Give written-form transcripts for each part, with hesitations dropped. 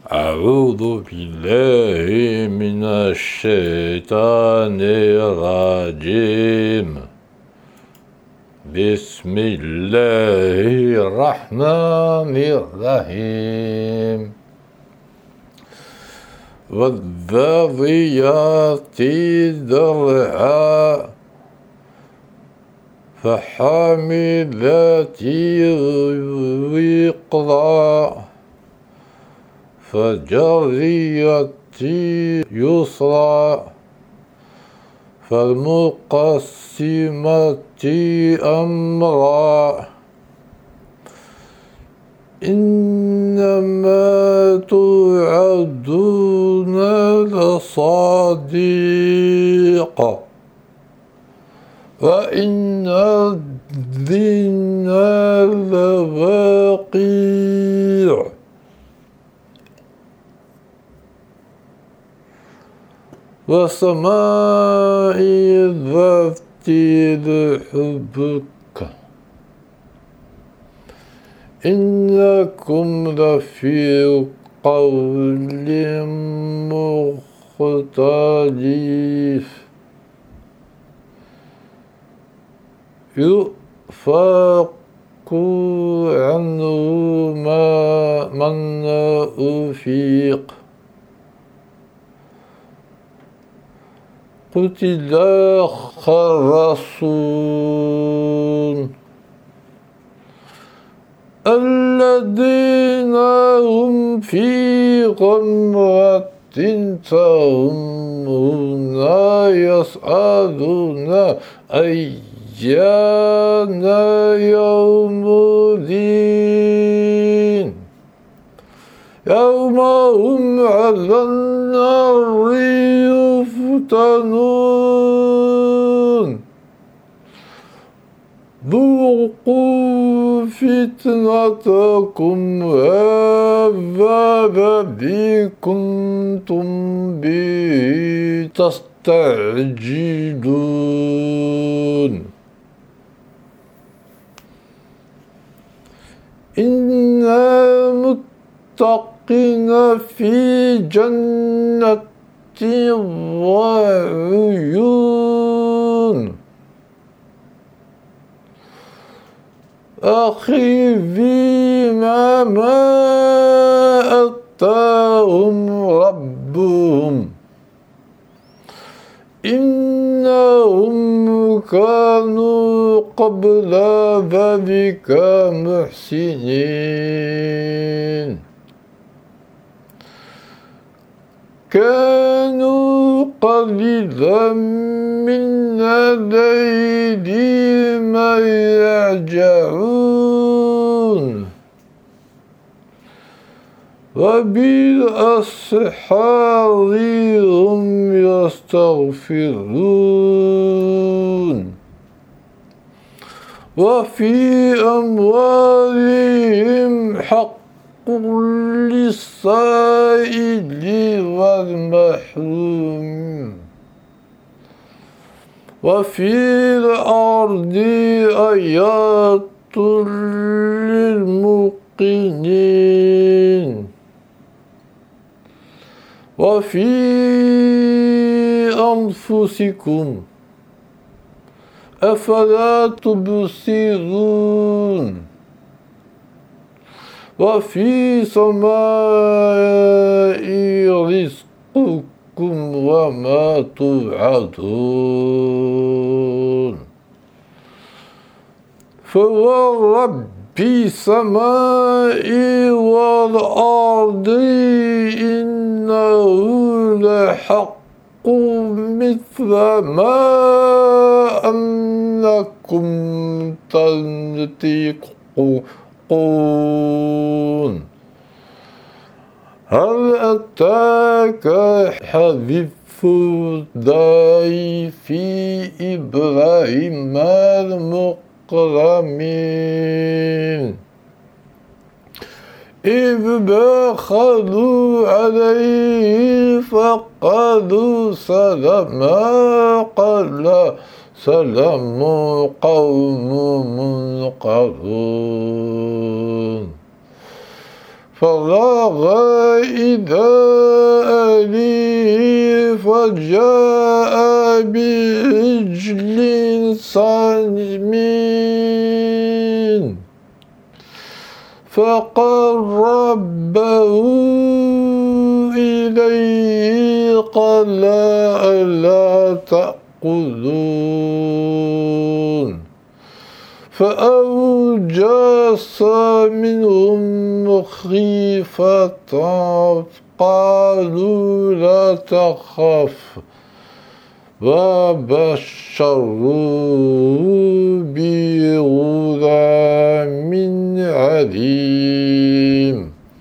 أعوذ بالله من الشيطان الرجيم. بسم الله الرحمن الرحيم. والذاريات ذرعا فحاملات وقرا فجريت يسرا فالمقسمات أمرا إنما توعدون لصادق وإن الدين لواقع والسماء ذات الحبك إنكم لفي قول مختلف يؤفك عنه من أفيق قتل الخرصون الذين هم في غمرة ساهمون يسألون أيان يوم الدين يوم هم على النار يفتنون ذوقوا فتنتكم هذا الذي كنتم به تستعجلون إن المتقين في جنة وعيون آخذين ما آتاهم ربهم إنهم كانوا قبل ذلك محسنين كانوا قليلا من الليل ما يهجعون وبالأسحار هم يستغفرون وفي أموالهم حق للسائل والمحروم وفي الأرض آيات للموقنين وفي أنفسكم أفلا تبصرون وفي سماء رزقكم وما توعدون فورب السماء والأرض إنه لحق مثل ما أنكم تنطقون هل أتاك حديث ضيف إبراهيم المكرمين إذ دخلوا عليه فقالوا سلاما قال سلام قوم منكرون فراغ إلى أهله فجاء بعجل سمين فقربه إليه قال ألا تأكلون فأوجس منهم خيفة قالوا لا تخف وبشروه بغلام عليم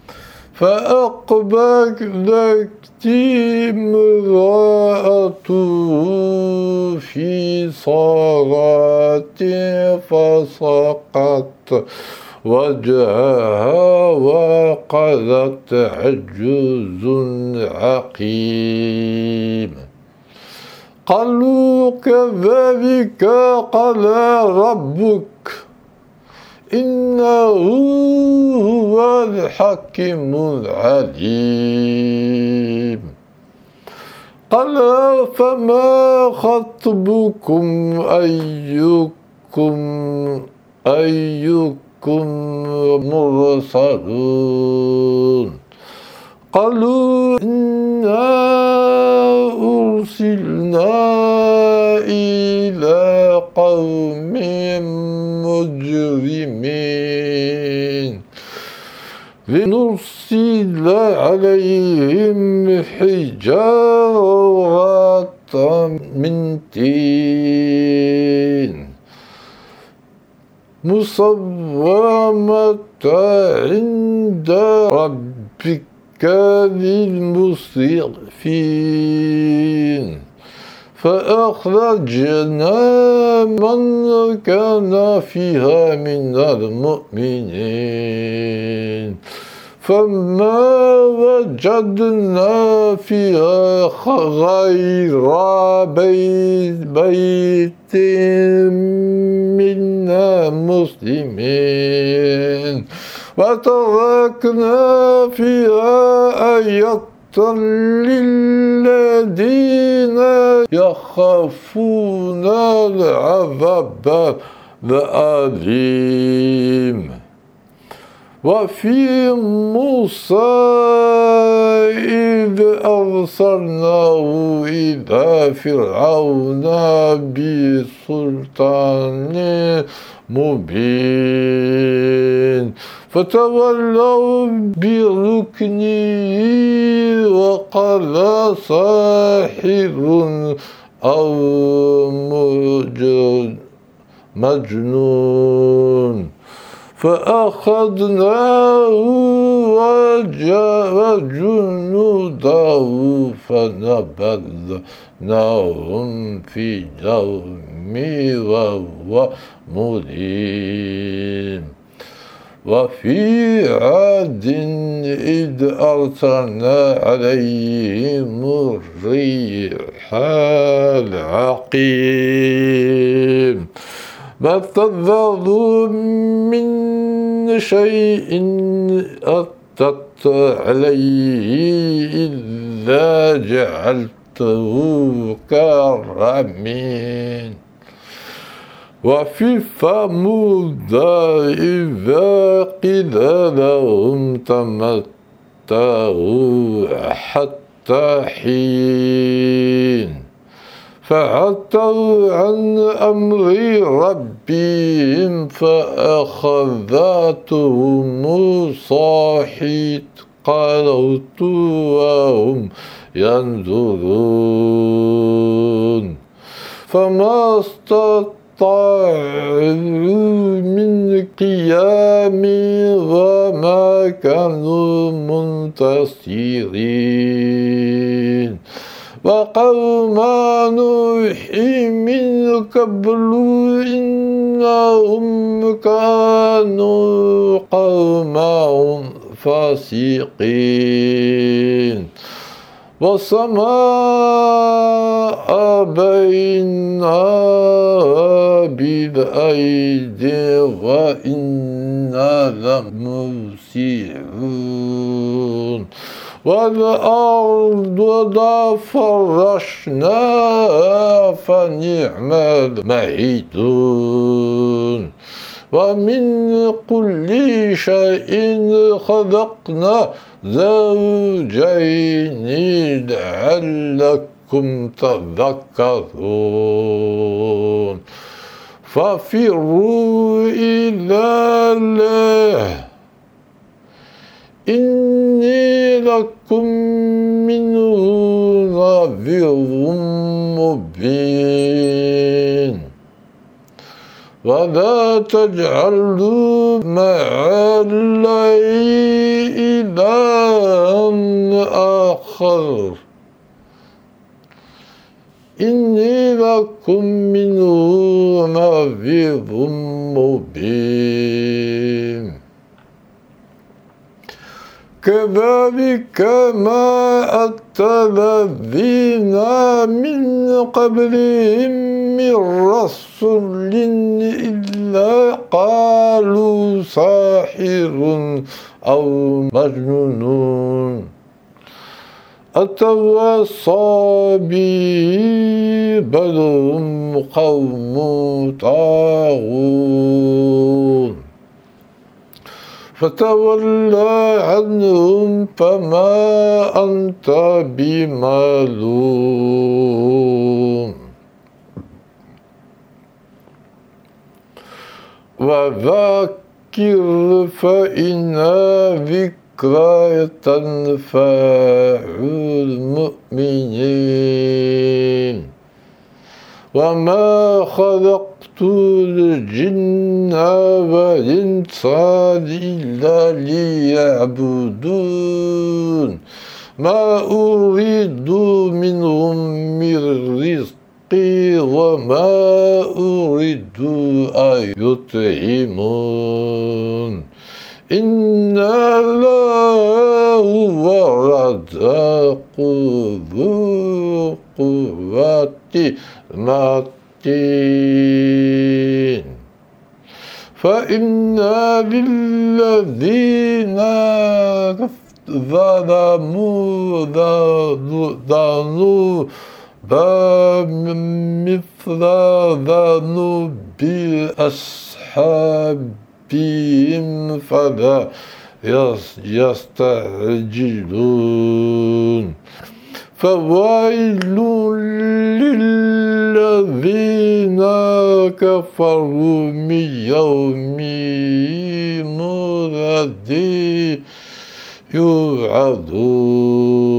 فأقبلت امرأته في صلاة فسقط وجهها وقالت عجوز عقيم قالوا كذلك قال ربك إنه هو الحكيم العليم قال فما خطبكم أيكم مرسلون قالوا إنا أرسلنا إلى قوم مجرمين لنرسل عليهم حجارة من طين مصومة عند ربك للمسرفين فأخرجنا من كان فيها من المؤمنين فما وجدنا فيها غير بيت منا مسلمين وتركنا فيها آية للذين يخافون العذاب الأليم وفي موسى إذ أرسلناه إلى فرعون بسلطان مبين فتولوا بركنه وقال ساحر أو مجنون فأخذناه وجنوده فنبذناهم في اليم وهو مليم وفي عاد إذ أرسلنا عليهم الريح العقيم ما تذروا من شيء أتت عليه إلا جعلته كالرميم وفي ثمود إذا قيل لهم تمتعوا حتى حين فعتوا عن أمر ربهم فأخذتهم صاعقة وهم ينظرون فما استطاعوا من قيام وما كانوا منتصرين وقوم نوح من قبل إنهم كانوا قوما فاسقين والسماء بناها بالأيد وإنا لموسعون والأرض فرشناها فنعم المهيدون ومن كل شيء خلقنا زوجين لعلكم تذكرون ففروا إلى الله إني لكم منه نذير مبين ولا تجعلوا مع الله إلها آخر إني لكم منه نذير مبين كذلك ما أتى الذين من قبلهم من رسول إلا قالوا ساحر أو مجنون أتواصى به بل هم قوم طاغون فتولى عنهم فما أنت بملوم وذكر فإن ذكرى تنفع المؤمنين وما خلقت الجن والإنس إلا ليعبدون ما أريد منهم من رزق وما أريد أن يطعمون إن الله هو الرزاق ذو القوة المتين فإن للذين ظلموا ذنوبا مثل ذنوب أصحابهم فلا يستعجلون فويل للذين كفروا من يومهم الذي يوعدون